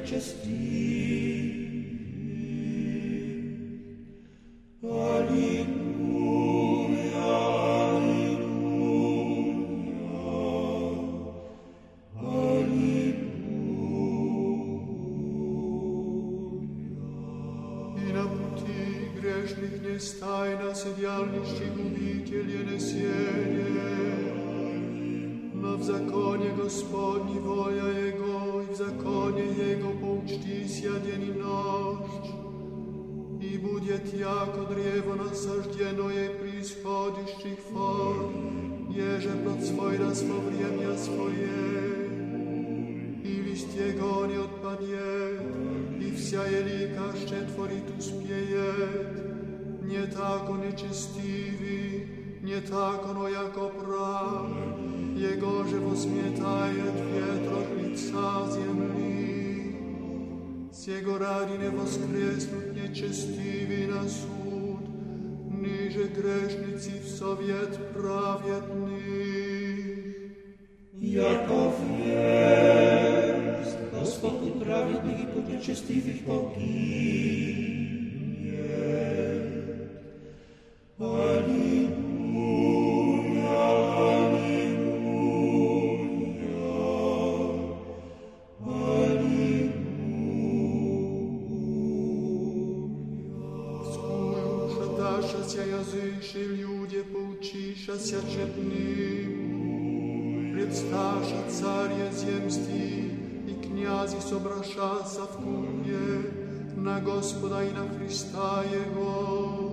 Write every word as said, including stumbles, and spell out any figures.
nečestí. Alleluja, alleluja, alleluja. I na pути грешных не стай, на сидялищих убителя не сидя. Но в законе Господни воля Его, и в законе Его поучтися день и ночь. И будет яко древо насажденное при исходящих вод, еже плод свой даст во время свое. И лист Его не отпадет, и вся елика, ще творит, успеет. Не тако нечестивый, не тако, но яко прав, Его же возметает ветр от лица земли. Сего ради не воскреснут нечестивый на суд, ниже грешницы в совет праведных. Яков jest, Gospod i prawiednych i pod nieczestiwych poginie. Alleluja, alleluja, alleluja. Скую шаташася языши, люди поучишася четным. Предсташа царя земсти, и князи собрашася в купе на Господа и на Христа Его.